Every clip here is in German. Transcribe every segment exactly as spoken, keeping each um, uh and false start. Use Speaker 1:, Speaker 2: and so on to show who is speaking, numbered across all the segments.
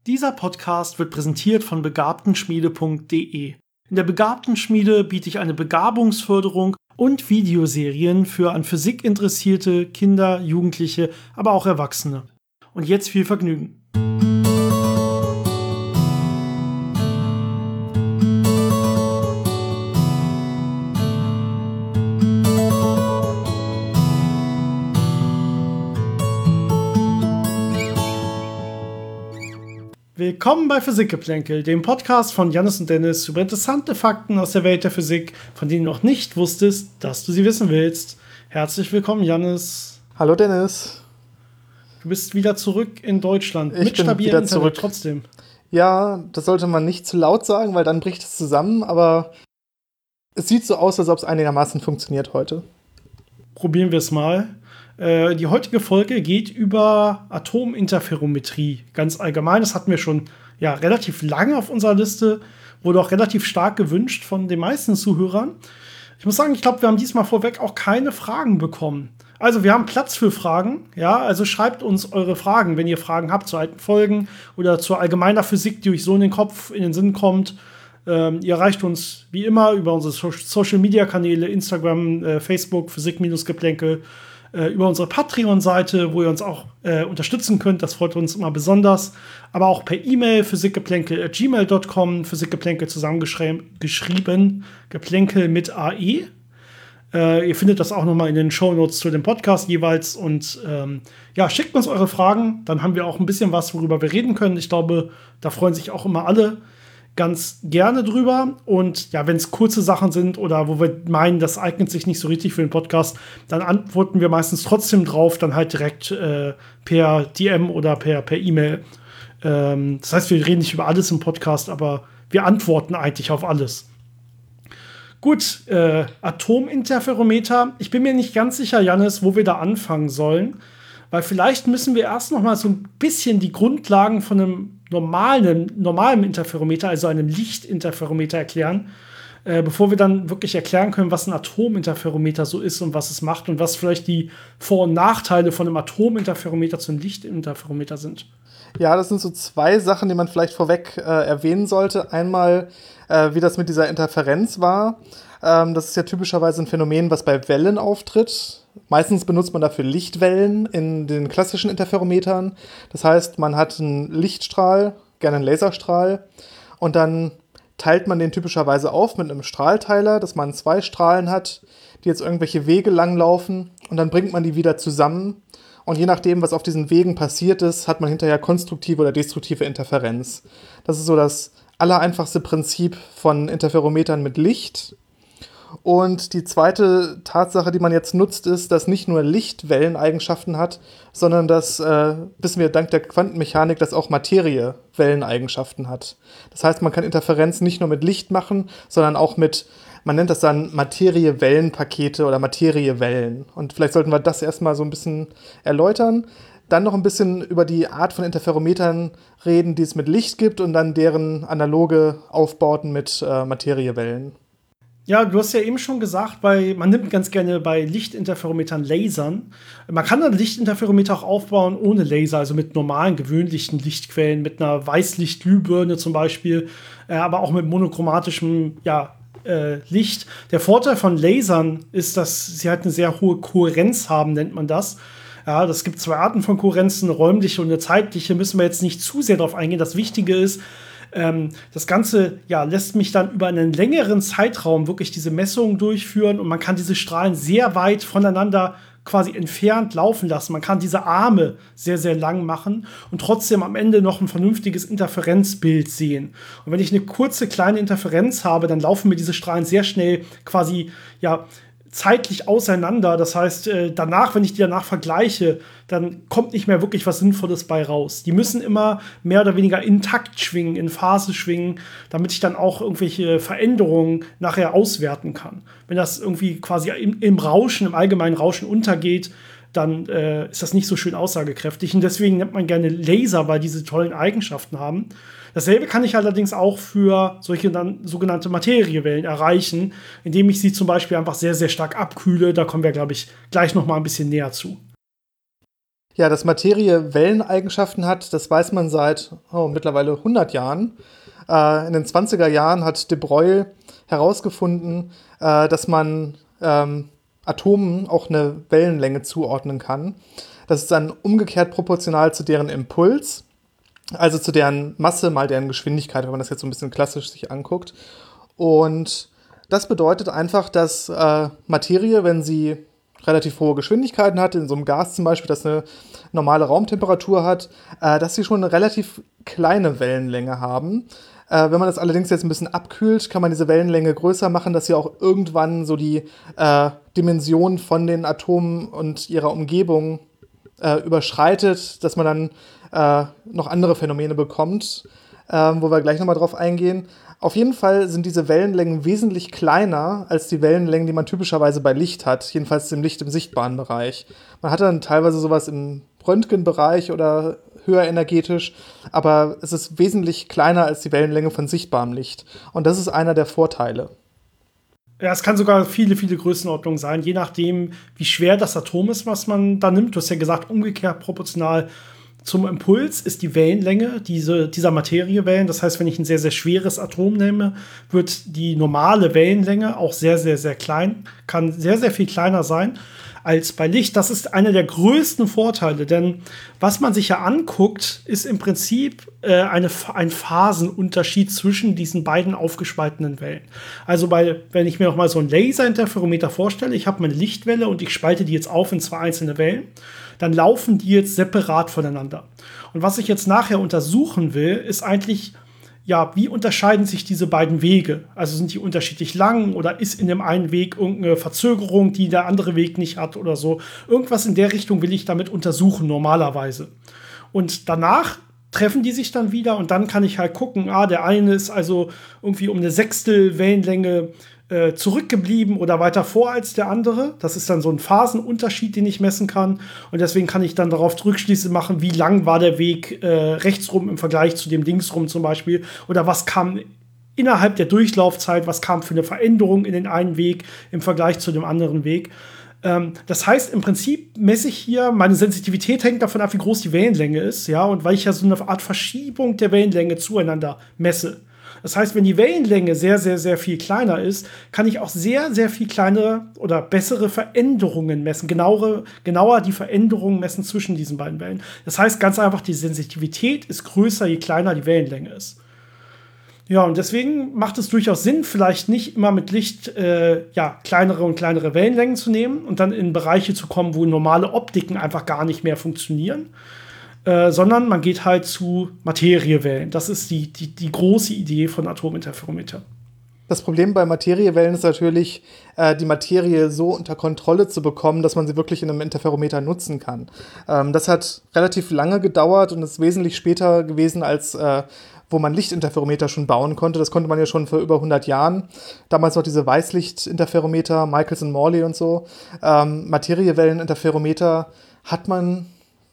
Speaker 1: Dieser Podcast wird präsentiert von begabtenschmiede punkt de. In der Begabtenschmiede biete ich eine Begabungsförderung und Videoserien für an Physik interessierte Kinder, Jugendliche, aber auch Erwachsene. Und jetzt viel Vergnügen. Willkommen bei Physikgeplänkel, dem Podcast von Jannis und Dennis über interessante Fakten aus der Welt der Physik, von denen du noch nicht wusstest, dass du sie wissen willst. Herzlich willkommen, Jannis.
Speaker 2: Hallo, Dennis.
Speaker 1: Du bist wieder zurück in Deutschland,
Speaker 2: ich
Speaker 1: mit
Speaker 2: bin
Speaker 1: stabilem
Speaker 2: wieder
Speaker 1: Internet
Speaker 2: zurück.
Speaker 1: trotzdem.
Speaker 2: Ja, das sollte man nicht zu laut sagen, weil dann bricht es zusammen, aber es sieht so aus, als ob es einigermaßen funktioniert heute.
Speaker 1: Probieren wir es mal. Äh, die heutige Folge geht über Atominterferometrie, ganz allgemein. Das hatten wir schon ja, relativ lange auf unserer Liste, wurde auch relativ stark gewünscht von den meisten Zuhörern. Ich muss sagen, ich glaube, wir haben diesmal vorweg auch keine Fragen bekommen. Also wir haben Platz für Fragen, ja, also schreibt uns eure Fragen, wenn ihr Fragen habt zu alten Folgen oder zur allgemeiner Physik, die euch so in den Kopf, in den Sinn kommt. Ähm, ihr erreicht uns wie immer über unsere so- Social-Media-Kanäle, Instagram, äh, Facebook, Physik-Geplänkel, äh, über unsere Patreon-Seite, wo ihr uns auch äh, unterstützen könnt, das freut uns immer besonders, aber auch per E-Mail, physikgeplänkel at gmail punkt com, Physikgeplänkel zusammengeschrieben, Geplänkel mit A E. Äh, ihr findet das auch nochmal in den Shownotes zu dem Podcast jeweils. Und ähm, ja, schickt uns eure Fragen. Dann haben wir auch ein bisschen was, worüber wir reden können. Ich glaube, da freuen sich auch immer alle ganz gerne drüber. Und ja, wenn es kurze Sachen sind oder wo wir meinen, das eignet sich nicht so richtig für den Podcast, dann antworten wir meistens trotzdem drauf, dann halt direkt äh, per D M oder per, per E-Mail. Ähm, das heißt, wir reden nicht über alles im Podcast, aber wir antworten eigentlich auf alles. Gut, äh, Atominterferometer. Ich bin mir nicht ganz sicher, Jannis, wo wir da anfangen sollen. Weil vielleicht müssen wir erst noch mal so ein bisschen die Grundlagen von einem normalen, normalen Interferometer, also einem Lichtinterferometer erklären, äh, bevor wir dann wirklich erklären können, was ein Atominterferometer so ist und was es macht und was vielleicht die Vor- und Nachteile von einem Atominterferometer zu einem Lichtinterferometer sind.
Speaker 2: Ja, das sind so zwei Sachen, die man vielleicht vorweg äh, erwähnen sollte. Einmal, äh, wie das mit dieser Interferenz war. Ähm, das ist ja typischerweise ein Phänomen, was bei Wellen auftritt. Meistens benutzt man dafür Lichtwellen in den klassischen Interferometern. Das heißt, man hat einen Lichtstrahl, gerne einen Laserstrahl, und dann teilt man den typischerweise auf mit einem Strahlteiler, dass man zwei Strahlen hat, die jetzt irgendwelche Wege langlaufen, und dann bringt man die wieder zusammen. Und je nachdem, was auf diesen Wegen passiert ist, hat man hinterher konstruktive oder destruktive Interferenz. Das ist so das allereinfachste Prinzip von Interferometern mit Licht. Und die zweite Tatsache, die man jetzt nutzt, ist, dass nicht nur Licht Welleneigenschaften hat, sondern dass, äh, wissen wir dank der Quantenmechanik, dass auch Materie Welleneigenschaften hat. Das heißt, man kann Interferenz nicht nur mit Licht machen, sondern auch mit, man nennt das dann Materiewellenpakete oder Materiewellen. Und vielleicht sollten wir das erstmal so ein bisschen erläutern. Dann noch ein bisschen über die Art von Interferometern reden, die es mit Licht gibt, und dann deren analoge Aufbauten mit äh, Materiewellen.
Speaker 1: Ja, du hast ja eben schon gesagt, bei, man nimmt ganz gerne bei Lichtinterferometern Lasern. Man kann ein Lichtinterferometer auch aufbauen ohne Laser, also mit normalen, gewöhnlichen Lichtquellen, mit einer Weißlichtglühbirne zum Beispiel, äh, aber auch mit monochromatischem ja, äh, Licht. Der Vorteil von Lasern ist, dass sie halt eine sehr hohe Kohärenz haben, nennt man das. Ja, das gibt zwei Arten von Kohärenzen, eine räumliche und eine zeitliche. Müssen wir jetzt nicht zu sehr darauf eingehen. Das Wichtige ist, Ähm, das Ganze ja, lässt mich dann über einen längeren Zeitraum wirklich diese Messungen durchführen, und man kann diese Strahlen sehr weit voneinander quasi entfernt laufen lassen. Man kann diese Arme sehr, sehr lang machen und trotzdem am Ende noch ein vernünftiges Interferenzbild sehen. Und wenn ich eine kurze, kleine Interferenz habe, dann laufen mir diese Strahlen sehr schnell quasi ja, zeitlich auseinander. Das heißt, äh, danach, wenn ich die danach vergleiche, dann kommt nicht mehr wirklich was Sinnvolles bei raus. Die müssen immer mehr oder weniger intakt schwingen, in Phase schwingen, damit ich dann auch irgendwelche Veränderungen nachher auswerten kann. Wenn das irgendwie quasi im, im Rauschen, im allgemeinen Rauschen untergeht, dann äh, ist das nicht so schön aussagekräftig. Und deswegen nennt man gerne Laser, weil diese tollen Eigenschaften haben. Dasselbe kann ich allerdings auch für solche dann, sogenannte Materiewellen erreichen, indem ich sie zum Beispiel einfach sehr, sehr stark abkühle. Da kommen wir, glaube ich, gleich noch mal ein bisschen näher zu.
Speaker 2: Ja, dass Materie Welleneigenschaften hat, das weiß man seit oh, mittlerweile hundert Jahren. Äh, in den zwanziger Jahren hat de Broglie herausgefunden, äh, dass man ähm, Atomen auch eine Wellenlänge zuordnen kann. Das ist dann umgekehrt proportional zu deren Impuls, also zu deren Masse mal deren Geschwindigkeit, wenn man das jetzt so ein bisschen klassisch sich anguckt. Und das bedeutet einfach, dass äh, Materie, wenn sie relativ hohe Geschwindigkeiten hat, in so einem Gas zum Beispiel, das eine normale Raumtemperatur hat, äh, dass sie schon eine relativ kleine Wellenlänge haben. Äh, wenn man das allerdings jetzt ein bisschen abkühlt, kann man diese Wellenlänge größer machen, dass sie auch irgendwann so die äh, Dimension von den Atomen und ihrer Umgebung äh, überschreitet, dass man dann äh, noch andere Phänomene bekommt, äh, wo wir gleich nochmal drauf eingehen. Auf jeden Fall sind diese Wellenlängen wesentlich kleiner als die Wellenlängen, die man typischerweise bei Licht hat, jedenfalls im Licht im sichtbaren Bereich. Man hat dann teilweise sowas im Röntgenbereich oder höher energetisch, aber es ist wesentlich kleiner als die Wellenlänge von sichtbarem Licht. Und das ist einer der Vorteile.
Speaker 1: Ja, es kann sogar viele, viele Größenordnungen sein, je nachdem, wie schwer das Atom ist, was man da nimmt. Du hast ja gesagt, umgekehrt proportional zum Impuls ist die Wellenlänge diese, dieser Materiewellen. Das heißt, wenn ich ein sehr, sehr schweres Atom nehme, wird die normale Wellenlänge auch sehr, sehr, sehr klein, kann sehr, sehr viel kleiner sein als bei Licht. Das ist einer der größten Vorteile, denn was man sich ja anguckt, ist im Prinzip äh, eine, ein Phasenunterschied zwischen diesen beiden aufgespaltenen Wellen. Also bei, wenn ich mir noch mal so ein Laserinterferometer vorstelle, ich habe meine Lichtwelle und ich spalte die jetzt auf in zwei einzelne Wellen, dann laufen die jetzt separat voneinander. Und was ich jetzt nachher untersuchen will, ist eigentlich, ja, wie unterscheiden sich diese beiden Wege? Also sind die unterschiedlich lang oder ist in dem einen Weg irgendeine Verzögerung, die der andere Weg nicht hat oder so? Irgendwas in der Richtung will ich damit untersuchen, normalerweise. Und danach treffen die sich dann wieder und dann kann ich halt gucken, ah, der eine ist also irgendwie um eine Sechstel Wellenlänge äh, zurückgeblieben oder weiter vor als der andere. Das ist dann so ein Phasenunterschied, den ich messen kann. Und deswegen kann ich dann darauf Rückschlüsse machen, wie lang war der Weg äh, rechtsrum im Vergleich zu dem linksrum zum Beispiel. Oder was kam innerhalb der Durchlaufzeit, was kam für eine Veränderung in den einen Weg im Vergleich zu dem anderen Weg. Ähm, das heißt, im Prinzip messe ich hier, meine Sensitivität hängt davon ab, wie groß die Wellenlänge ist. Ja? Und weil ich ja so eine Art Verschiebung der Wellenlänge zueinander messe. Das heißt, wenn die Wellenlänge sehr, sehr, sehr viel kleiner ist, kann ich auch sehr, sehr viel kleinere oder bessere Veränderungen messen. Genauere, genauer die Veränderungen messen zwischen diesen beiden Wellen. Das heißt ganz einfach, die Sensitivität ist größer, je kleiner die Wellenlänge ist. Ja, und deswegen macht es durchaus Sinn, vielleicht nicht immer mit Licht äh, ja, kleinere und kleinere Wellenlängen zu nehmen und dann in Bereiche zu kommen, wo normale Optiken einfach gar nicht mehr funktionieren. Äh, sondern man geht halt zu Materiewellen. Das ist die, die, die große Idee von Atominterferometer.
Speaker 2: Das Problem bei Materiewellen ist natürlich, äh, die Materie so unter Kontrolle zu bekommen, dass man sie wirklich in einem Interferometer nutzen kann. Ähm, das hat relativ lange gedauert und ist wesentlich später gewesen, als äh, wo man Lichtinterferometer schon bauen konnte. Das konnte man ja schon vor über hundert Jahren. Damals noch diese Weißlichtinterferometer, Michelson Morley und so. Ähm, Materiewelleninterferometer hat man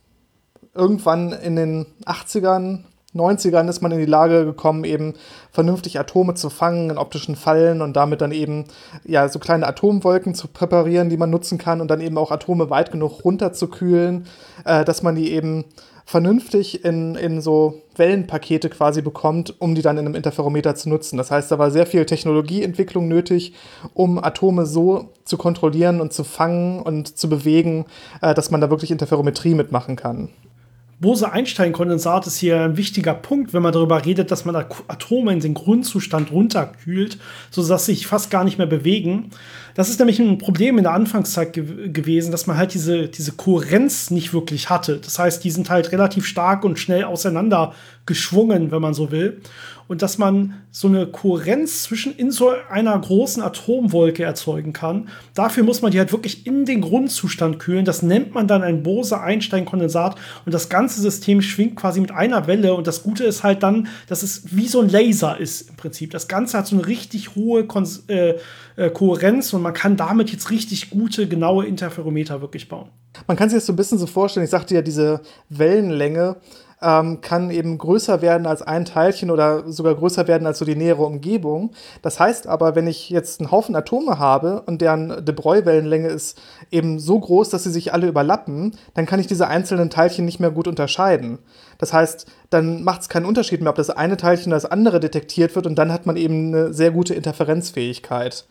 Speaker 2: irgendwann in den achtzigern, neunzigern ist man in die Lage gekommen, eben vernünftig Atome zu fangen in optischen Fallen und damit dann eben ja so kleine Atomwolken zu präparieren, die man nutzen kann und dann eben auch Atome weit genug runterzukühlen, äh, dass man die eben vernünftig in, in so Wellenpakete quasi bekommt, um die dann in einem Interferometer zu nutzen. Das heißt, da war sehr viel Technologieentwicklung nötig, um Atome so zu kontrollieren und zu fangen und zu bewegen, äh, dass man da wirklich Interferometrie mitmachen kann.
Speaker 1: Bose-Einstein-Kondensat ist hier ein wichtiger Punkt, wenn man darüber redet, dass man Atome in den Grundzustand runterkühlt, sodass sie sich fast gar nicht mehr bewegen. Das ist nämlich ein Problem in der Anfangszeit ge- gewesen, dass man halt diese, diese Kohärenz nicht wirklich hatte. Das heißt, die sind halt relativ stark und schnell auseinander geschwungen, wenn man so will. Und dass man so eine Kohärenz zwischen in so einer großen Atomwolke erzeugen kann. Dafür muss man die halt wirklich in den Grundzustand kühlen. Das nennt man dann ein Bose-Einstein-Kondensat. Und das ganze System schwingt quasi mit einer Welle. Und das Gute ist halt dann, dass es wie so ein Laser ist im Prinzip. Das Ganze hat so eine richtig hohe Kon- äh, äh, Kohärenz. Und man kann damit jetzt richtig gute, genaue Interferometer wirklich bauen.
Speaker 2: Man kann sich das so ein bisschen so vorstellen. Ich sagte ja, diese Wellenlänge ähm, kann eben größer werden als ein Teilchen oder sogar größer werden als so die nähere Umgebung. Das heißt aber, wenn ich jetzt einen Haufen Atome habe und deren de Broglie-Wellenlänge ist eben so groß, dass sie sich alle überlappen, dann kann ich diese einzelnen Teilchen nicht mehr gut unterscheiden. Das heißt, dann macht es keinen Unterschied mehr, ob das eine Teilchen oder das andere detektiert wird, und dann hat man eben eine sehr gute Interferenzfähigkeit.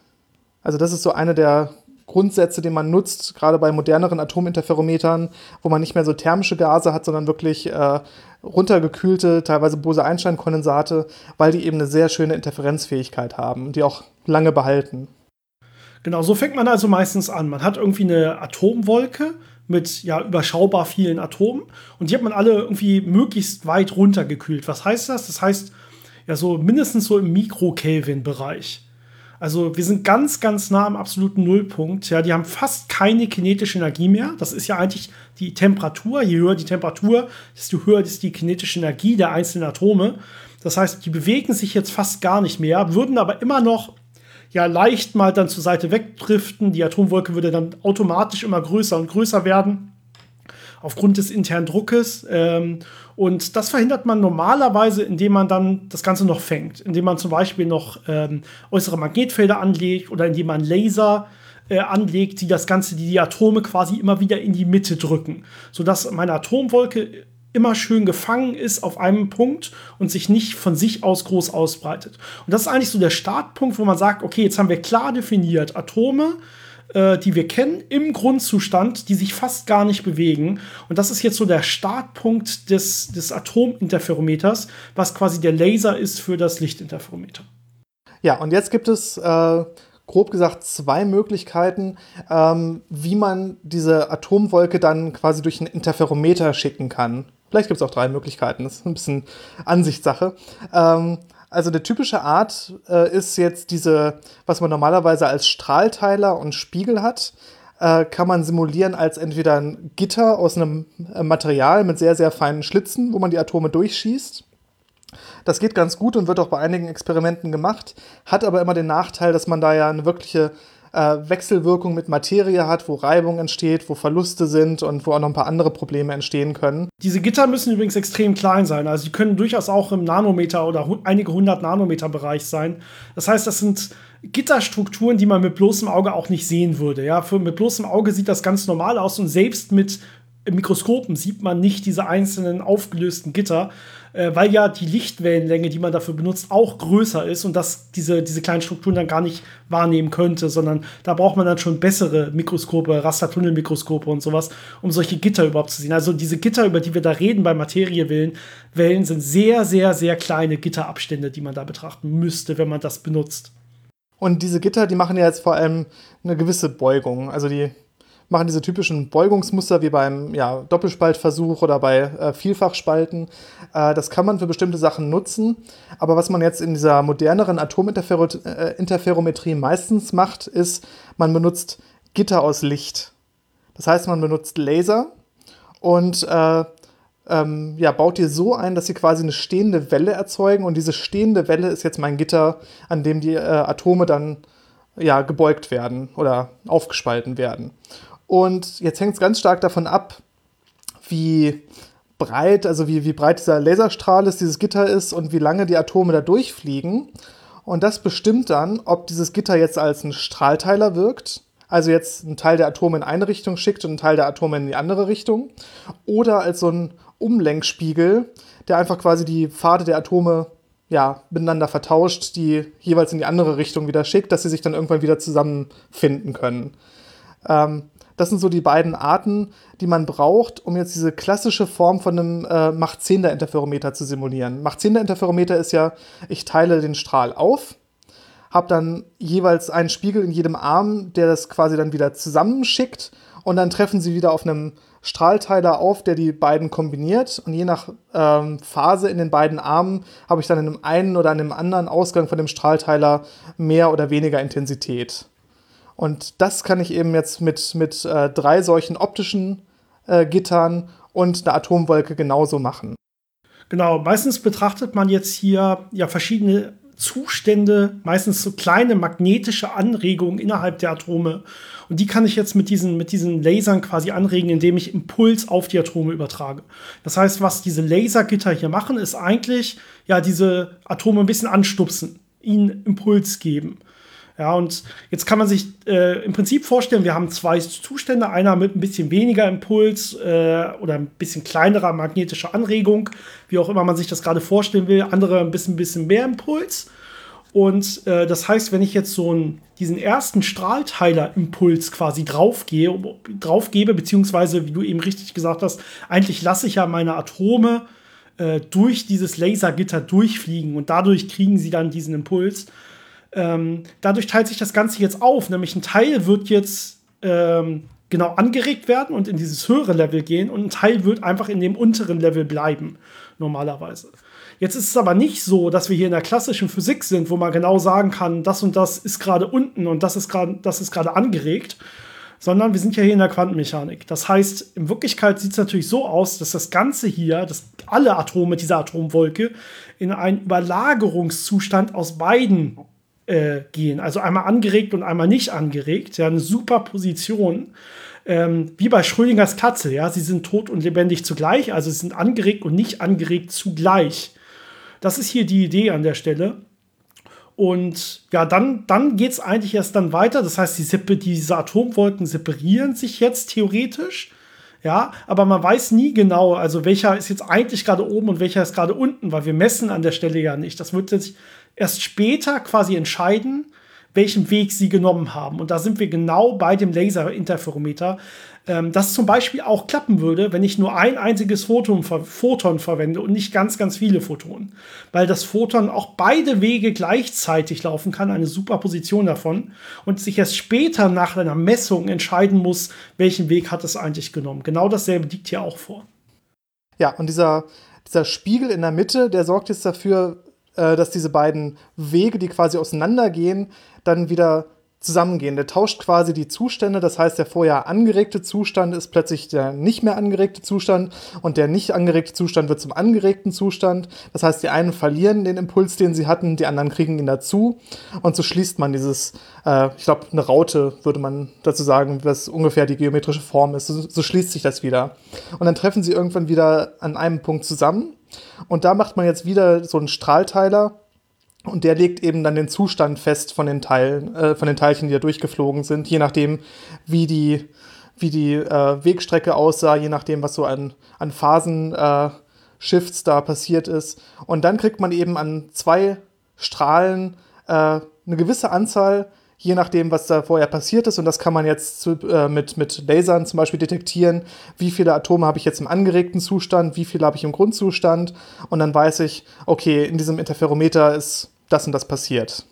Speaker 2: Also das ist so eine der Grundsätze, die man nutzt, gerade bei moderneren Atominterferometern, wo man nicht mehr so thermische Gase hat, sondern wirklich äh, runtergekühlte, teilweise Bose-Einstein-Kondensate, weil die eben eine sehr schöne Interferenzfähigkeit haben und die auch lange behalten.
Speaker 1: Genau, so fängt man also meistens an. Man hat irgendwie eine Atomwolke mit ja überschaubar vielen Atomen, und die hat man alle irgendwie möglichst weit runtergekühlt. Was heißt das? Das heißt, ja, so mindestens so im Mikrokelvin-Bereich. Also wir sind ganz, ganz nah am absoluten Nullpunkt. Ja, die haben fast keine kinetische Energie mehr. Das ist ja eigentlich die Temperatur. Je höher die Temperatur, desto höher ist die kinetische Energie der einzelnen Atome. Das heißt, die bewegen sich jetzt fast gar nicht mehr, würden aber immer noch ja leicht mal dann zur Seite wegdriften. Die Atomwolke würde dann automatisch immer größer und größer werden aufgrund des internen Druckes. Ähm, und das verhindert man normalerweise, indem man dann das Ganze noch fängt. Indem man zum Beispiel noch ähm, äußere Magnetfelder anlegt oder indem man Laser äh, anlegt, die das Ganze, die die Atome quasi immer wieder in die Mitte drücken. Sodass meine Atomwolke immer schön gefangen ist auf einem Punkt und sich nicht von sich aus groß ausbreitet. Und das ist eigentlich so der Startpunkt, wo man sagt, okay, jetzt haben wir klar definiert Atome, die wir kennen, im Grundzustand, die sich fast gar nicht bewegen. Und das ist jetzt so der Startpunkt des, des Atominterferometers, was quasi der Laser ist für das Lichtinterferometer.
Speaker 2: Ja, und jetzt gibt es äh, grob gesagt zwei Möglichkeiten, ähm, wie man diese Atomwolke dann quasi durch ein Interferometer schicken kann. Vielleicht gibt es auch drei Möglichkeiten, das ist ein bisschen Ansichtssache. Ähm, Also eine typische Art äh, ist jetzt diese, was man normalerweise als Strahlteiler und Spiegel hat, äh, kann man simulieren als entweder ein Gitter aus einem äh, Material mit sehr, sehr feinen Schlitzen, wo man die Atome durchschießt. Das geht ganz gut und wird auch bei einigen Experimenten gemacht, hat aber immer den Nachteil, dass man da ja eine wirkliche äh, Wechselwirkung mit Materie hat, wo Reibung entsteht, wo Verluste sind und wo auch noch ein paar andere Probleme entstehen können.
Speaker 1: Diese Gitter müssen übrigens extrem klein sein. Also die können durchaus auch im Nanometer oder hu- einige hundert Nanometer Bereich sein. Das heißt, das sind Gitterstrukturen, die man mit bloßem Auge auch nicht sehen würde. Ja, für, mit bloßem Auge sieht das ganz normal aus, und selbst mit Mikroskopen sieht man nicht diese einzelnen aufgelösten Gitter, äh, weil ja die Lichtwellenlänge, die man dafür benutzt, auch größer ist und das diese, diese kleinen Strukturen dann gar nicht wahrnehmen könnte, sondern da braucht man dann schon bessere Mikroskope, Rastertunnelmikroskope und sowas, um solche Gitter überhaupt zu sehen. Also diese Gitter, über die wir da reden bei Materiewellen, Wellen sind sehr, sehr, sehr kleine Gitterabstände, die man da betrachten müsste, wenn man das benutzt.
Speaker 2: Und diese Gitter, die machen ja jetzt vor allem eine gewisse Beugung. Also die machen diese typischen Beugungsmuster wie beim ja, Doppelspaltversuch oder bei äh, Vielfachspalten. Äh, das kann man für bestimmte Sachen nutzen. Aber was man jetzt in dieser moderneren Atominterferometrie meistens macht, ist, man benutzt Gitter aus Licht. Das heißt, man benutzt Laser und äh, ähm, ja, baut die so ein, dass sie quasi eine stehende Welle erzeugen. Und diese stehende Welle ist jetzt mein Gitter, an dem die äh, Atome dann ja, gebeugt werden oder aufgespalten werden. Und jetzt hängt es ganz stark davon ab, wie breit, also wie, wie breit dieser Laserstrahl ist, dieses Gitter ist und wie lange die Atome da durchfliegen. Und das bestimmt dann, ob dieses Gitter jetzt als ein Strahlteiler wirkt, also jetzt einen Teil der Atome in eine Richtung schickt und einen Teil der Atome in die andere Richtung, oder als so ein Umlenkspiegel, der einfach quasi die Pfade der Atome ja, miteinander vertauscht, die jeweils in die andere Richtung wieder schickt, dass sie sich dann irgendwann wieder zusammenfinden können. Ähm, das sind so die beiden Arten, die man braucht, um jetzt diese klassische Form von einem äh, Mach-Zehnder-Interferometer zu simulieren. Mach-Zehnder-Interferometer ist ja, ich teile den Strahl auf, habe dann jeweils einen Spiegel in jedem Arm, der das quasi dann wieder zusammenschickt, und dann treffen sie wieder auf einem Strahlteiler auf, der die beiden kombiniert, und je nach ähm, Phase in den beiden Armen habe ich dann in dem einen oder an dem anderen Ausgang von dem Strahlteiler mehr oder weniger Intensität. Und das kann ich eben jetzt mit, mit äh, drei solchen optischen äh, Gittern und einer Atomwolke genauso machen.
Speaker 1: Genau, meistens betrachtet man jetzt hier ja verschiedene Zustände, meistens so kleine magnetische Anregungen innerhalb der Atome. Und die kann ich jetzt mit diesen, mit diesen Lasern quasi anregen, indem ich Impuls auf die Atome übertrage. Das heißt, was diese Lasergitter hier machen, ist eigentlich ja diese Atome ein bisschen anstupsen, ihnen Impuls geben. Ja, und jetzt kann man sich äh, im Prinzip vorstellen, wir haben zwei Zustände, einer mit ein bisschen weniger Impuls äh, oder ein bisschen kleinerer magnetischer Anregung, wie auch immer man sich das gerade vorstellen will, andere ein bisschen, bisschen mehr Impuls. Und äh, das heißt, wenn ich jetzt so einen, diesen ersten Strahlteiler-Impuls quasi draufgehe, draufgebe, beziehungsweise, wie du eben richtig gesagt hast, eigentlich lasse ich ja meine Atome äh, durch dieses Lasergitter durchfliegen und dadurch kriegen sie dann diesen Impuls. Ähm, dadurch teilt sich das Ganze jetzt auf, nämlich ein Teil wird jetzt ähm, genau angeregt werden und in dieses höhere Level gehen und ein Teil wird einfach in dem unteren Level bleiben, normalerweise. Jetzt ist es aber nicht so, dass wir hier in der klassischen Physik sind, wo man genau sagen kann, das und das ist gerade unten und das ist gerade das ist gerade angeregt, sondern wir sind ja hier in der Quantenmechanik. Das heißt, in Wirklichkeit sieht es natürlich so aus, dass das Ganze hier, dass alle Atome dieser Atomwolke in einen Überlagerungszustand aus beiden Äh, gehen. Also einmal angeregt und einmal nicht angeregt. Ja, eine super Position. Ähm, wie bei Schrödingers Katze. Ja, sie sind tot und lebendig zugleich. Also sie sind angeregt und nicht angeregt zugleich. Das ist hier die Idee an der Stelle. Und ja, dann, dann geht es eigentlich erst dann weiter. Das heißt, die, diese Atomwolken separieren sich jetzt theoretisch. Ja, aber man weiß nie genau, also welcher ist jetzt eigentlich gerade oben und welcher ist gerade unten, weil wir messen an der Stelle ja nicht. Das wird sich erst später quasi entscheiden, welchen Weg sie genommen haben. Und da sind wir genau bei dem Laserinterferometer, ähm, das zum Beispiel auch klappen würde, wenn ich nur ein einziges Photon, Photon verwende und nicht ganz, ganz viele Photonen. Weil das Photon auch beide Wege gleichzeitig laufen kann, eine Superposition davon, und sich erst später nach einer Messung entscheiden muss, welchen Weg hat es eigentlich genommen. Genau dasselbe liegt hier auch vor.
Speaker 2: Ja, und dieser, dieser Spiegel in der Mitte, der sorgt jetzt dafür, dass diese beiden Wege, die quasi auseinandergehen, dann wieder zusammengehen. Der tauscht quasi die Zustände, das heißt, der vorher angeregte Zustand ist plötzlich der nicht mehr angeregte Zustand und der nicht angeregte Zustand wird zum angeregten Zustand. Das heißt, die einen verlieren den Impuls, den sie hatten, die anderen kriegen ihn dazu und so schließt man dieses, äh, ich glaube, eine Raute würde man dazu sagen, was ungefähr die geometrische Form ist. So, so schließt sich das wieder. Und dann treffen sie irgendwann wieder an einem Punkt zusammen. Und da macht man jetzt wieder so einen Strahlteiler und der legt eben dann den Zustand fest von den Teilen, äh, von den Teilchen, die da durchgeflogen sind, je nachdem, wie die, wie die äh, Wegstrecke aussah, je nachdem, was so an, an Phasen-Shifts äh, da passiert ist. Und dann kriegt man eben an zwei Strahlen äh, eine gewisse Anzahl, je nachdem, was da vorher passiert ist. Und das kann man jetzt zu, äh, mit, mit Lasern zum Beispiel detektieren, wie viele Atome habe ich jetzt im angeregten Zustand, wie viele habe ich im Grundzustand. Und dann weiß ich, okay, in diesem Interferometer ist das und das passiert.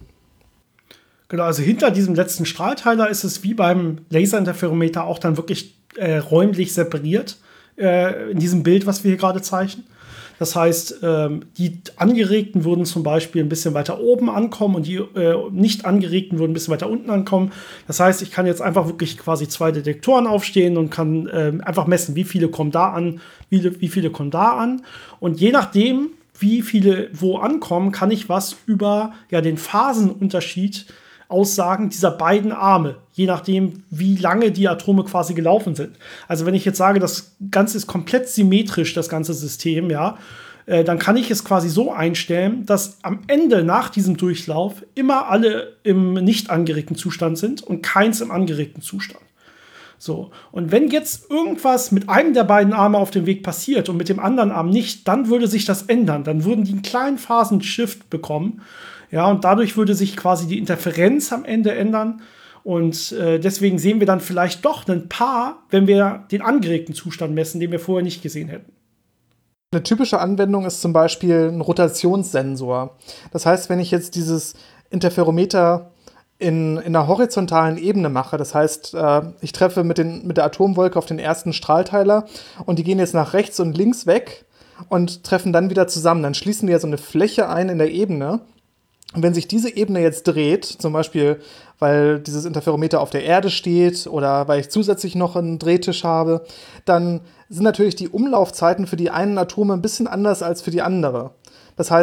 Speaker 1: Genau, also hinter diesem letzten Strahlteiler ist es wie beim Laserinterferometer auch dann wirklich äh, räumlich separiert äh, in diesem Bild, was wir hier gerade zeichnen. Das heißt, ähm, die Angeregten würden zum Beispiel ein bisschen weiter oben ankommen und die äh, nicht Angeregten würden ein bisschen weiter unten ankommen. Das heißt, ich kann jetzt einfach wirklich quasi zwei Detektoren aufstehen und kann äh, einfach messen, wie viele kommen da an, wie, wie viele kommen da an. Und je nachdem, wie viele wo ankommen, kann ich was über ja, den Phasenunterschied aussagen dieser beiden Arme, je nachdem, wie lange die Atome quasi gelaufen sind. Also wenn ich jetzt sage, das Ganze ist komplett symmetrisch, das ganze System, ja, äh, dann kann ich es quasi so einstellen, dass am Ende nach diesem Durchlauf immer alle im nicht angeregten Zustand sind und keins im angeregten Zustand. So, und wenn jetzt irgendwas mit einem der beiden Arme auf dem Weg passiert und mit dem anderen Arm nicht, dann würde sich das ändern. Dann würden die einen kleinen Phasenshift bekommen. Ja, und dadurch würde sich quasi die Interferenz am Ende ändern. Und äh, deswegen sehen wir dann vielleicht doch ein Paar, wenn wir den angeregten Zustand messen, den wir vorher nicht gesehen hätten.
Speaker 2: Eine typische Anwendung ist zum Beispiel ein Rotationssensor. Das heißt, wenn ich jetzt dieses Interferometer in, in einer horizontalen Ebene mache, das heißt, äh, ich treffe mit, den, mit der Atomwolke auf den ersten Strahlteiler und die gehen jetzt nach rechts und links weg und treffen dann wieder zusammen. Dann schließen wir ja so eine Fläche ein in der Ebene. Und wenn sich diese Ebene jetzt dreht, zum Beispiel, weil dieses Interferometer auf der Erde steht oder weil ich zusätzlich noch einen Drehtisch habe, dann sind natürlich die Umlaufzeiten für die einen Atome ein bisschen anders als für die andere. Das heißt,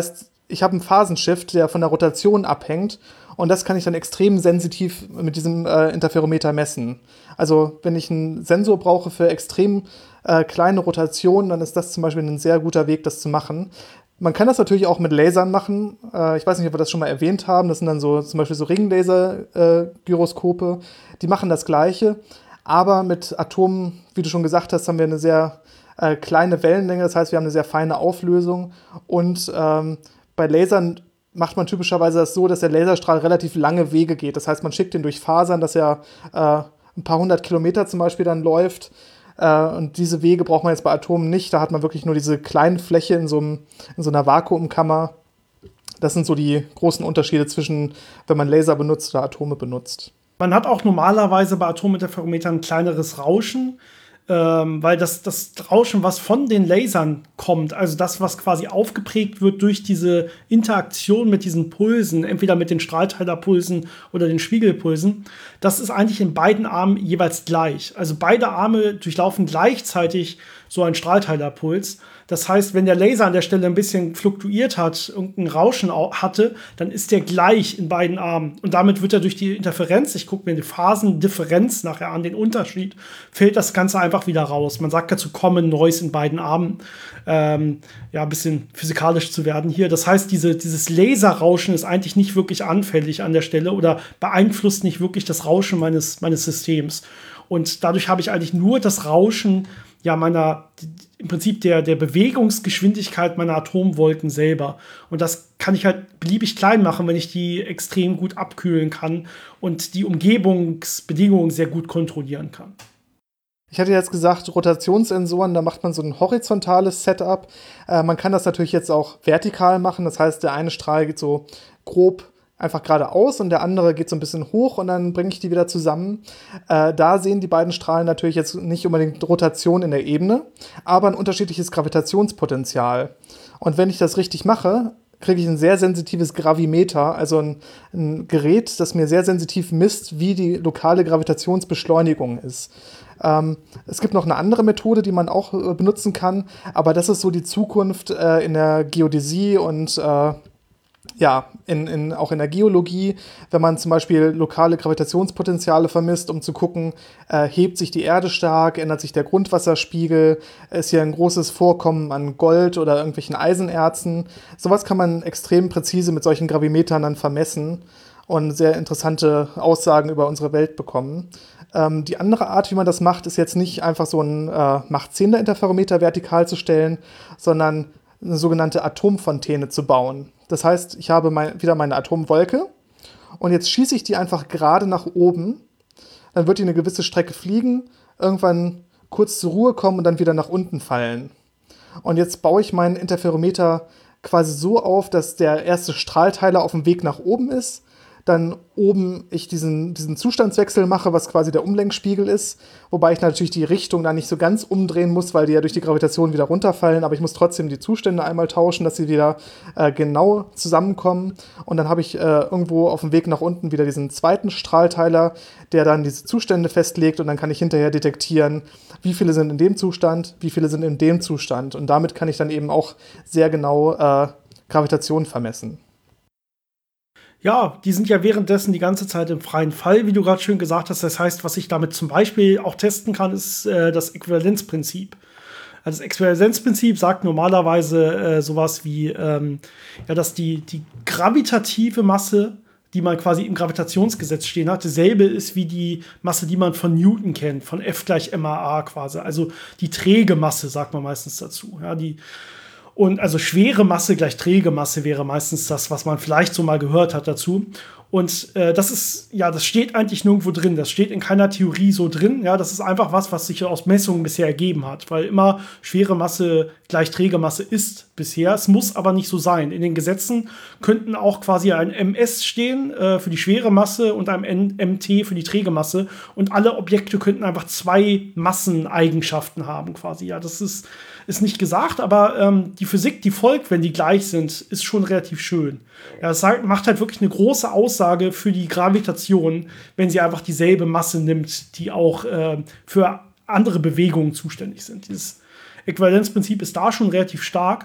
Speaker 2: ich habe einen Phasenshift, der von der Rotation abhängt. Und das kann ich dann extrem sensitiv mit diesem äh, Interferometer messen. Also wenn ich einen Sensor brauche für extrem äh, kleine Rotationen, dann ist das zum Beispiel ein sehr guter Weg, das zu machen. Man kann das natürlich auch mit Lasern machen. Äh, ich weiß nicht, ob wir das schon mal erwähnt haben. Das sind dann so zum Beispiel so Ringlaser-Gyroskope. Äh, die machen das Gleiche. Aber mit Atomen, wie du schon gesagt hast, haben wir eine sehr äh, kleine Wellenlänge. Das heißt, wir haben eine sehr feine Auflösung. Und ähm, bei Lasern macht man typischerweise das so, dass der Laserstrahl relativ lange Wege geht. Das heißt, man schickt ihn durch Fasern, dass er äh, ein paar hundert Kilometer zum Beispiel dann läuft. Äh, und diese Wege braucht man jetzt bei Atomen nicht. Da hat man wirklich nur diese kleine Fläche in so, einem, in so einer Vakuumkammer. Das sind so die großen Unterschiede zwischen, wenn man Laser benutzt oder Atome benutzt.
Speaker 1: Man hat auch normalerweise bei Atominterferometern ein kleineres Rauschen, ähm, weil das, das Rauschen, was von den Lasern kommt, also das, was quasi aufgeprägt wird durch diese Interaktion mit diesen Pulsen, entweder mit den Strahlteilerpulsen oder den Spiegelpulsen, das ist eigentlich in beiden Armen jeweils gleich. Also beide Arme durchlaufen gleichzeitig so einen Strahlteilerpuls. Das heißt, wenn der Laser an der Stelle ein bisschen fluktuiert hat, irgendein Rauschen hatte, dann ist der gleich in beiden Armen. Und damit wird er durch die Interferenz, ich gucke mir die Phasendifferenz nachher an, den Unterschied, fällt das Ganze einfach wieder raus. Man sagt dazu Common Noise in beiden Armen. Ähm, ja, ein bisschen physikalisch zu werden hier. Das heißt, diese, dieses Laserrauschen ist eigentlich nicht wirklich anfällig an der Stelle oder beeinflusst nicht wirklich das Rauschen meines, meines Systems. Und dadurch habe ich eigentlich nur das Rauschen ja meiner, im Prinzip der, der Bewegungsgeschwindigkeit meiner Atomwolken selber. Und das kann ich halt beliebig klein machen, wenn ich die extrem gut abkühlen kann und die Umgebungsbedingungen sehr gut kontrollieren kann.
Speaker 2: Ich hatte jetzt gesagt, Rotationssensoren, da macht man so ein horizontales Setup. Äh, man kann das natürlich jetzt auch vertikal machen. Das heißt, der eine Strahl geht so grob einfach geradeaus und der andere geht so ein bisschen hoch und dann bringe ich die wieder zusammen. Äh, da sehen die beiden Strahlen natürlich jetzt nicht unbedingt Rotation in der Ebene, aber ein unterschiedliches Gravitationspotenzial. Und wenn ich das richtig mache, kriege ich ein sehr sensitives Gravimeter, also ein, ein Gerät, das mir sehr sensitiv misst, wie die lokale Gravitationsbeschleunigung ist. Ähm, es gibt noch eine andere Methode, die man auch äh, benutzen kann, aber das ist so die Zukunft äh, in der Geodäsie und äh, ja, in, in, auch in der Geologie, wenn man zum Beispiel lokale Gravitationspotenziale vermisst, um zu gucken, äh, hebt sich die Erde stark, ändert sich der Grundwasserspiegel, ist hier ein großes Vorkommen an Gold oder irgendwelchen Eisenerzen. Sowas kann man extrem präzise mit solchen Gravimetern dann vermessen und sehr interessante Aussagen über unsere Welt bekommen. Ähm, die andere Art, wie man das macht, ist jetzt nicht einfach so ein äh, Macht-Zehner-Interferometer vertikal zu stellen, sondern eine sogenannte Atomfontäne zu bauen. Das heißt, ich habe mein, wieder meine Atomwolke und jetzt schieße ich die einfach gerade nach oben. Dann wird die eine gewisse Strecke fliegen, irgendwann kurz zur Ruhe kommen und dann wieder nach unten fallen. Und jetzt baue ich meinen Interferometer quasi so auf, dass der erste Strahlteiler auf dem Weg nach oben ist, dann oben ich diesen, diesen Zustandswechsel mache, was quasi der Umlenkspiegel ist, wobei ich natürlich die Richtung da nicht so ganz umdrehen muss, weil die ja durch die Gravitation wieder runterfallen, aber ich muss trotzdem die Zustände einmal tauschen, dass sie wieder äh, genau zusammenkommen und dann habe ich äh, irgendwo auf dem Weg nach unten wieder diesen zweiten Strahlteiler, der dann diese Zustände festlegt und dann kann ich hinterher detektieren, wie viele sind in dem Zustand, wie viele sind in dem Zustand und damit kann ich dann eben auch sehr genau äh, Gravitation vermessen.
Speaker 1: Ja, die sind ja währenddessen die ganze Zeit im freien Fall, wie du gerade schön gesagt hast. Das heißt, was ich damit zum Beispiel auch testen kann, ist äh, das Äquivalenzprinzip. Also das Äquivalenzprinzip sagt normalerweise äh, sowas wie, ähm, ja, dass die, die gravitative Masse, die man quasi im Gravitationsgesetz stehen hat, dieselbe ist wie die Masse, die man von Newton kennt, von F gleich ma a quasi. Also die träge Masse, sagt man meistens dazu. Ja, die Und also schwere Masse gleich träge Masse wäre meistens das, was man vielleicht so mal gehört hat dazu. Und äh, das ist, ja, das steht eigentlich nirgendwo drin. Das steht in keiner Theorie so drin. Ja, das ist einfach was, was sich aus Messungen bisher ergeben hat. Weil immer schwere Masse gleich träge Masse ist bisher. Es muss aber nicht so sein. In den Gesetzen könnten auch quasi ein M S stehen äh, für die schwere Masse und ein M T für die träge Masse. Und alle Objekte könnten einfach zwei Masseneigenschaften haben quasi. Ja, das ist, ist nicht gesagt, aber ähm, die Physik, die folgt, wenn die gleich sind, ist schon relativ schön. Ja, das sagt, macht halt wirklich eine große Aussage für die Gravitation, wenn sie einfach dieselbe Masse nimmt, die auch äh, für andere Bewegungen zuständig sind. Dieses Äquivalenzprinzip ist da schon relativ stark.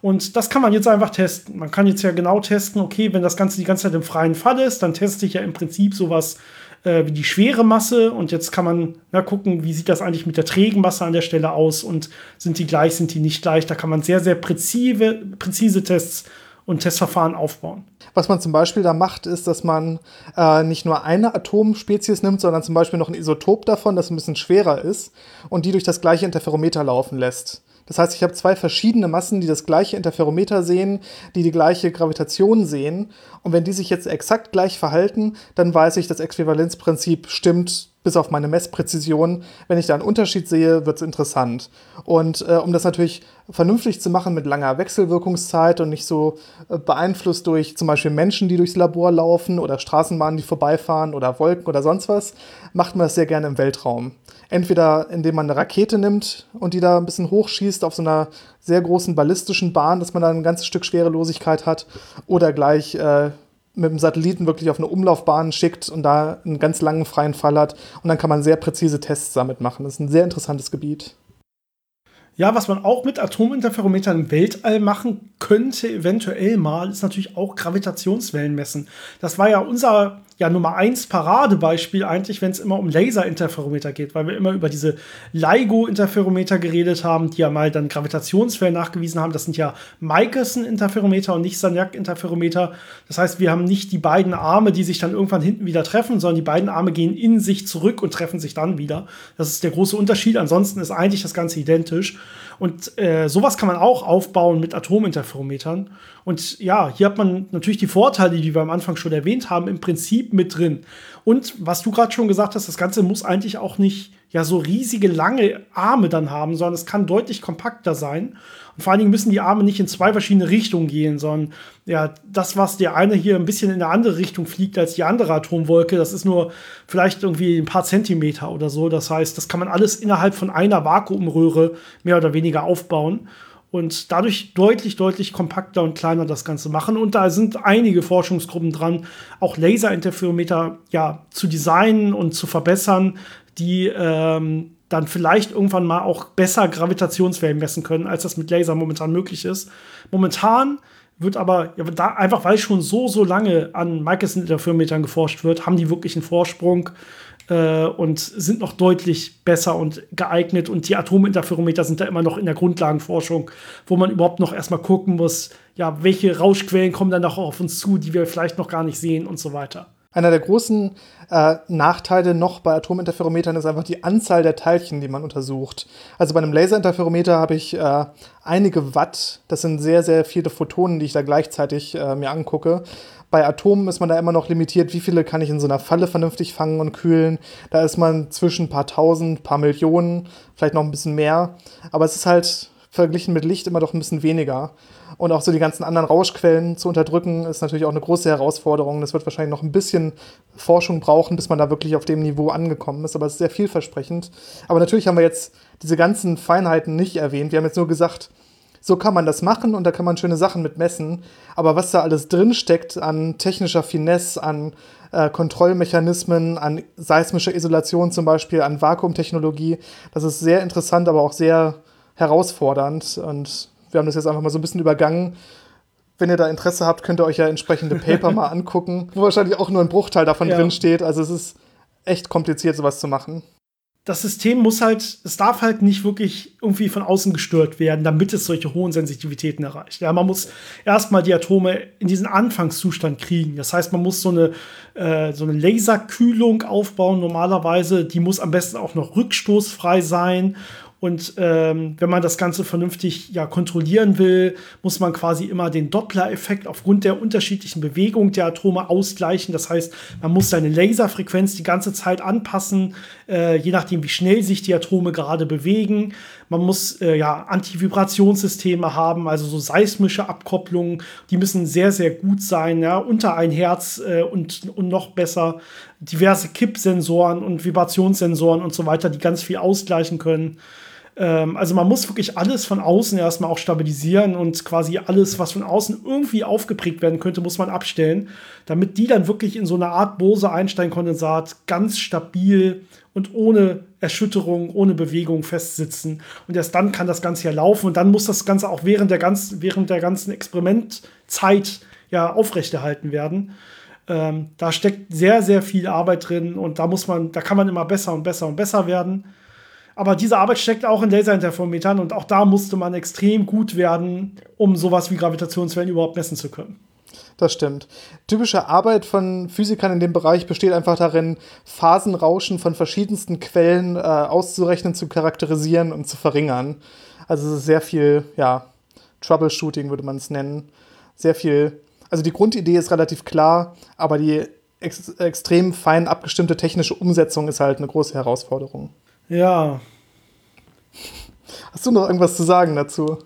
Speaker 1: Und das kann man jetzt einfach testen. Man kann jetzt ja genau testen, okay, wenn das Ganze die ganze Zeit im freien Fall ist, dann teste ich ja im Prinzip sowas äh, wie die schwere Masse. Und jetzt kann man na, gucken, wie sieht das eigentlich mit der trägen Masse an der Stelle aus und sind die gleich, sind die nicht gleich. Da kann man sehr, sehr präzise, präzise Tests und Testverfahren aufbauen.
Speaker 2: Was man zum Beispiel da macht, ist, dass man äh, nicht nur eine Atomspezies nimmt, sondern zum Beispiel noch ein Isotop davon, das ein bisschen schwerer ist und die durch das gleiche Interferometer laufen lässt. Das heißt, ich habe zwei verschiedene Massen, die das gleiche Interferometer sehen, die die gleiche Gravitation sehen. Und wenn die sich jetzt exakt gleich verhalten, dann weiß ich, das Äquivalenzprinzip stimmt bis auf meine Messpräzision. Wenn ich da einen Unterschied sehe, wird es interessant. Und äh, um das natürlich vernünftig zu machen mit langer Wechselwirkungszeit und nicht so äh, beeinflusst durch zum Beispiel Menschen, die durchs Labor laufen oder Straßenbahnen, die vorbeifahren oder Wolken oder sonst was, macht man das sehr gerne im Weltraum. Entweder indem man eine Rakete nimmt und die da ein bisschen hochschießt auf so einer sehr großen ballistischen Bahn, dass man da ein ganzes Stück Schwerelosigkeit hat, oder gleich äh, mit dem Satelliten wirklich auf eine Umlaufbahn schickt und da einen ganz langen freien Fall hat. Und dann kann man sehr präzise Tests damit machen. Das ist ein sehr interessantes Gebiet.
Speaker 1: Ja, was man auch mit Atominterferometern im Weltall machen könnte, eventuell mal, ist natürlich auch Gravitationswellen messen. Das war ja unser ja, Nummer eins Paradebeispiel eigentlich, wenn es immer um Laserinterferometer geht, weil wir immer über diese LIGO-Interferometer geredet haben, die ja mal dann Gravitationswellen nachgewiesen haben. Das sind ja Michelson-Interferometer und nicht Sagnac-Interferometer. Das heißt, wir haben nicht die beiden Arme, die sich dann irgendwann hinten wieder treffen, sondern die beiden Arme gehen in sich zurück und treffen sich dann wieder. Das ist der große Unterschied. Ansonsten ist eigentlich das Ganze identisch. Und äh, sowas kann man auch aufbauen mit Atominterferometern. Und ja, hier hat man natürlich die Vorteile, die wir am Anfang schon erwähnt haben, im Prinzip mit drin. Und was du gerade schon gesagt hast, das Ganze muss eigentlich auch nicht ja so riesige, lange Arme dann haben, sondern es kann deutlich kompakter sein. Und vor allen Dingen müssen die Arme nicht in zwei verschiedene Richtungen gehen, sondern ja, das, was der eine hier ein bisschen in eine andere Richtung fliegt als die andere Atomwolke, das ist nur vielleicht irgendwie ein paar Zentimeter oder so. Das heißt, das kann man alles innerhalb von einer Vakuumröhre mehr oder weniger aufbauen und dadurch deutlich, deutlich kompakter und kleiner das Ganze machen. Und da sind einige Forschungsgruppen dran, auch Laserinterferometer ja, zu designen und zu verbessern, die ähm, dann vielleicht irgendwann mal auch besser Gravitationswellen messen können, als das mit Laser momentan möglich ist. Momentan wird aber, ja, da, einfach weil schon so, so lange an Michelson-Interferometern geforscht wird, haben die wirklich einen Vorsprung äh, und sind noch deutlich besser und geeignet. Und die Atominterferometer sind da immer noch in der Grundlagenforschung, wo man überhaupt noch erstmal gucken muss, ja, welche Rauschquellen kommen dann noch auf uns zu, die wir vielleicht noch gar nicht sehen und so weiter.
Speaker 2: Einer der großen äh, Nachteile noch bei Atominterferometern ist einfach die Anzahl der Teilchen, die man untersucht. Also bei einem Laserinterferometer habe ich äh, einige Watt. Das sind sehr, sehr viele Photonen, die ich da gleichzeitig äh, mir angucke. Bei Atomen ist man da immer noch limitiert, wie viele kann ich in so einer Falle vernünftig fangen und kühlen. Da ist man zwischen ein paar tausend, paar Millionen, vielleicht noch ein bisschen mehr. Aber es ist halt verglichen mit Licht immer doch ein bisschen weniger. Und auch so die ganzen anderen Rauschquellen zu unterdrücken, ist natürlich auch eine große Herausforderung. Das wird wahrscheinlich noch ein bisschen Forschung brauchen, bis man da wirklich auf dem Niveau angekommen ist. Aber es ist sehr vielversprechend. Aber natürlich haben wir jetzt diese ganzen Feinheiten nicht erwähnt. Wir haben jetzt nur gesagt, so kann man das machen und da kann man schöne Sachen mit messen. Aber was da alles drinsteckt an technischer Finesse, an äh, Kontrollmechanismen, an seismischer Isolation zum Beispiel, an Vakuumtechnologie, das ist sehr interessant, aber auch sehr herausfordernd. Und wir haben das jetzt einfach mal so ein bisschen übergangen. Wenn ihr da Interesse habt, könnt ihr euch ja entsprechende Paper mal angucken, wo wahrscheinlich auch nur ein Bruchteil davon ja. drin steht. Also es ist echt kompliziert, sowas zu machen.
Speaker 1: Das System muss halt, es darf halt nicht wirklich irgendwie von außen gestört werden, damit es solche hohen Sensitivitäten erreicht. Ja, man muss erstmal die Atome in diesen Anfangszustand kriegen. Das heißt, man muss so eine, äh, so eine Laserkühlung aufbauen normalerweise. Die muss am besten auch noch rückstoßfrei sein. Und ähm, wenn man das Ganze vernünftig ja, kontrollieren will, muss man quasi immer den Doppler-Effekt aufgrund der unterschiedlichen Bewegung der Atome ausgleichen. Das heißt, man muss seine Laserfrequenz die ganze Zeit anpassen, äh, je nachdem, wie schnell sich die Atome gerade bewegen. Man muss äh, ja, Antivibrationssysteme haben, also so seismische Abkopplungen. Die müssen sehr, sehr gut sein, ja, unter ein Hertz äh, und, und noch besser. Diverse Kippsensoren und Vibrationssensoren und so weiter, die ganz viel ausgleichen können. Ähm, also man muss wirklich alles von außen erstmal auch stabilisieren und quasi alles, was von außen irgendwie aufgeprägt werden könnte, muss man abstellen, damit die dann wirklich in so eine Art Bose-Einstein-Kondensat ganz stabil und ohne Erschütterung, ohne Bewegung festsitzen. Und erst dann kann das Ganze ja laufen. Und dann muss das Ganze auch während der ganzen, während der ganzen Experimentzeit ja aufrechterhalten werden. Ähm, da steckt sehr, sehr viel Arbeit drin. Und da muss man, da kann man immer besser und besser und besser werden. Aber diese Arbeit steckt auch in Laserinterferometern. Und auch da musste man extrem gut werden, um sowas wie Gravitationswellen überhaupt messen zu können.
Speaker 2: Das stimmt. Typische Arbeit von Physikern in dem Bereich besteht einfach darin, Phasenrauschen von verschiedensten Quellen äh, auszurechnen, zu charakterisieren und zu verringern. Also es ist sehr viel, ja, Troubleshooting würde man es nennen. Sehr viel, also die Grundidee ist relativ klar, aber die ex- extrem fein abgestimmte technische Umsetzung ist halt eine große Herausforderung.
Speaker 1: Ja.
Speaker 2: Hast du noch irgendwas zu sagen dazu?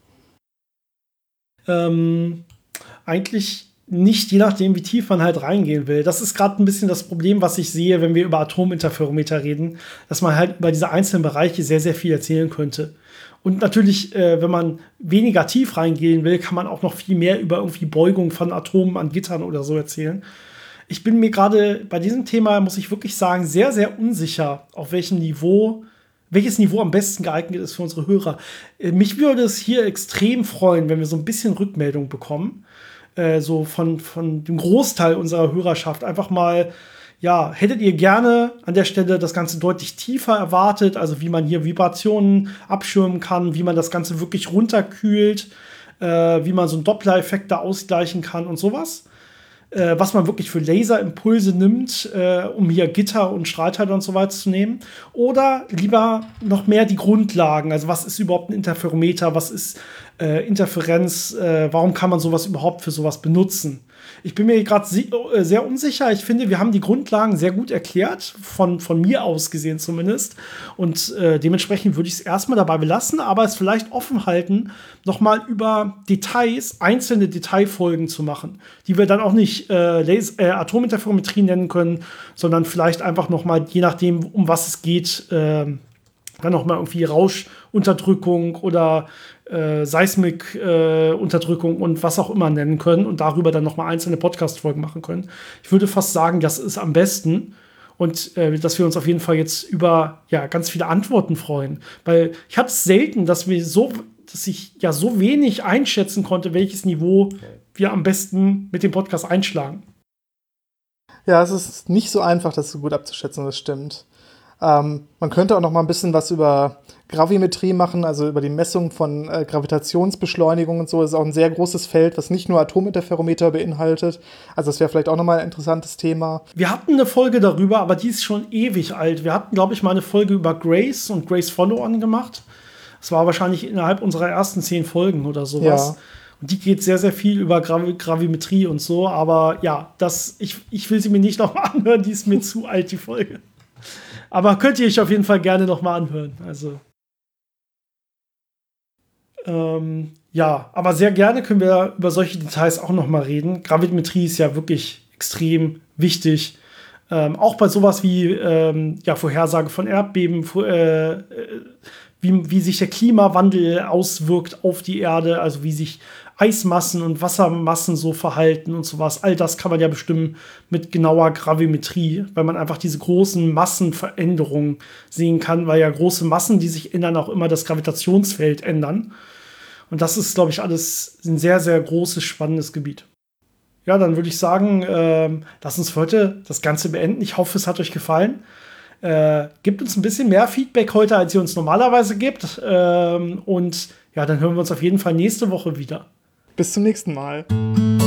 Speaker 1: Ähm... Eigentlich nicht, je nachdem, wie tief man halt reingehen will. Das ist gerade ein bisschen das Problem, was ich sehe, wenn wir über Atominterferometer reden, dass man halt über diese einzelnen Bereiche sehr, sehr viel erzählen könnte. Und natürlich, äh, wenn man weniger tief reingehen will, kann man auch noch viel mehr über irgendwie Beugung von Atomen an Gittern oder so erzählen. Ich bin mir gerade bei diesem Thema, muss ich wirklich sagen, sehr, sehr unsicher, auf welchem Niveau welches Niveau am besten geeignet ist für unsere Hörer. Äh, mich würde es hier extrem freuen, wenn wir so ein bisschen Rückmeldung bekommen. Äh, so von, von dem Großteil unserer Hörerschaft. Einfach mal, ja, hättet ihr gerne an der Stelle das Ganze deutlich tiefer erwartet? Also wie man hier Vibrationen abschirmen kann, wie man das Ganze wirklich runterkühlt, äh, wie man so einen Doppler-Effekt da ausgleichen kann und sowas. Äh, was man wirklich für Laserimpulse nimmt, äh, um hier Gitter und Strahlteile und so weiter zu nehmen. Oder lieber noch mehr die Grundlagen. Also was ist überhaupt ein Interferometer? Was ist äh, Interferenz? Äh, warum kann man sowas überhaupt für sowas benutzen? Ich bin mir gerade äh, sehr unsicher. Ich finde, wir haben die Grundlagen sehr gut erklärt, von, von mir aus gesehen zumindest. Und äh, dementsprechend würde ich es erstmal dabei belassen, aber es vielleicht offen halten, nochmal über Details, einzelne Detailfolgen zu machen, die wir dann auch nicht äh, Las- äh, Atominterferometrie nennen können, sondern vielleicht einfach nochmal, je nachdem, um was es geht, äh, dann nochmal irgendwie Rauschunterdrückung oder äh, Seismikunterdrückung äh, und was auch immer nennen können und darüber dann nochmal einzelne Podcast-Folgen machen können. Ich würde fast sagen, das ist am besten und äh, dass wir uns auf jeden Fall jetzt über ja, ganz viele Antworten freuen. Weil ich hatte es selten, dass wir so, dass ich ja so wenig einschätzen konnte, welches Niveau wir am besten mit dem Podcast einschlagen.
Speaker 2: Ja, es ist nicht so einfach, das so gut abzuschätzen, das stimmt. Ähm, man könnte auch noch mal ein bisschen was über Gravimetrie machen, also über die Messung von äh, Gravitationsbeschleunigung und so. Das ist auch ein sehr großes Feld, was nicht nur Atominterferometer beinhaltet. Also das wäre vielleicht auch noch mal ein interessantes Thema.
Speaker 1: Wir hatten eine Folge darüber, aber die ist schon ewig alt. Wir hatten, glaube ich, mal eine Folge über Grace und Grace Follow-On gemacht. Das war wahrscheinlich innerhalb unserer ersten zehn Folgen oder sowas.
Speaker 2: Ja.
Speaker 1: Und die geht sehr, sehr viel über Gravi- Gravimetrie und so. Aber ja, das, ich, ich will sie mir nicht noch mal anhören. Die ist mir zu alt, die Folge. Aber könnt ihr euch auf jeden Fall gerne noch mal anhören. Also ähm, ja, aber sehr gerne können wir über solche Details auch noch mal reden. Gravimetrie ist ja wirklich extrem wichtig. Ähm, auch bei sowas wie ähm, ja, Vorhersage von Erdbeben, fu- äh, wie, wie sich der Klimawandel auswirkt auf die Erde, also wie sich Eismassen und Wassermassen so verhalten und sowas. All das kann man ja bestimmen mit genauer Gravimetrie, weil man einfach diese großen Massenveränderungen sehen kann, weil ja große Massen, die sich ändern, auch immer das Gravitationsfeld ändern. Und das ist, glaube ich, alles ein sehr, sehr großes, spannendes Gebiet. Ja, dann würde ich sagen, ähm, lass uns für heute das Ganze beenden. Ich hoffe, es hat euch gefallen. Äh, gebt uns ein bisschen mehr Feedback heute, als ihr uns normalerweise gebt. Ähm, und ja, dann hören wir uns auf jeden Fall nächste Woche wieder.
Speaker 2: Bis zum nächsten Mal.